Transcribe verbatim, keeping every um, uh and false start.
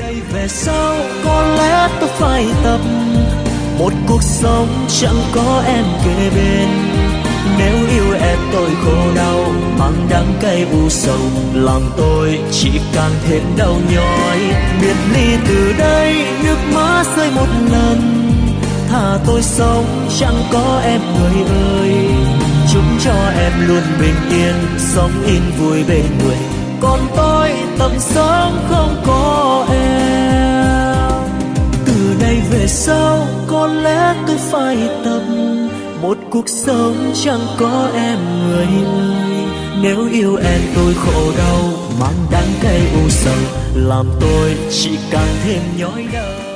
nay về sau có lẽ tôi phải tập một cuộc sống chẳng có em kề bên. Nếu yêu em tôi khổ đau mang đắng cay u sầu, làm tôi chỉ càng thêm đau nhói. Biệt ly từ đây nước mắt rơi một lần, thà tôi sống chẳng có em người ơi. Chúc cho em luôn bình yên, sống yên vui bên người, còn tôi tầm sống không có em. Từ nay về sau có lẽ tôi phải tập một cuộc sống chẳng có em người ơi. Nếu yêu em tôi khổ đau mang đắng cay u sầu, làm tôi chỉ càng thêm nhói đau.